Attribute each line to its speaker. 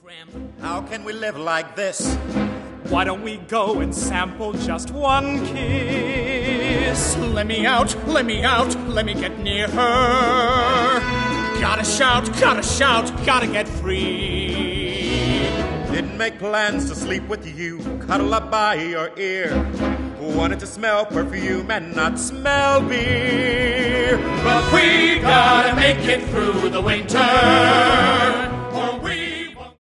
Speaker 1: How can we live like this?
Speaker 2: Why don't we go and sample just one kiss? Let me out, let me get near her. Gotta shout, gotta get free.
Speaker 1: Didn't make plans to sleep with you, cuddle up by your ear. Wanted to smell perfume and not smell beer.
Speaker 2: But we gotta make it through the winter.